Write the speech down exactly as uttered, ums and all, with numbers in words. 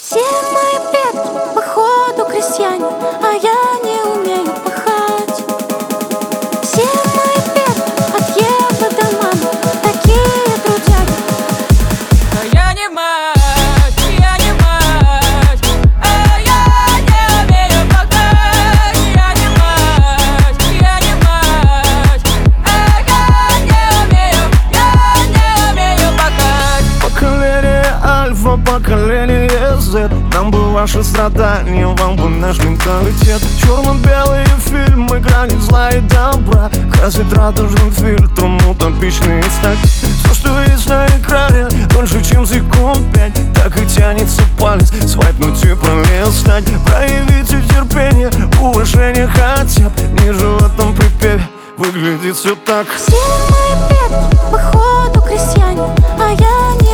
Все мои предки, походу, крестьяне, а я не умею пахать. Все мои предки от Евы до мамы, такие трудяги. А я не мать, я не мать, а я не умею пахать. Я не мать, я не мать, а я не умею, я не умею пахать. Поколение Альфа, поколение Z, нам бы ваши страдания, вам бы наш менталитет. Черно-белые фильмы, границ зла и добра, красить радужным фильтром утопичный стать. Все, что есть на экране, дольше, чем секунд пять, так и тянется палец свайпнуть и пролистать. Проявите терпение, уважение хотя бы ниже в этом припеве выглядит все так. Все мои предки, походу, крестьяне, а я не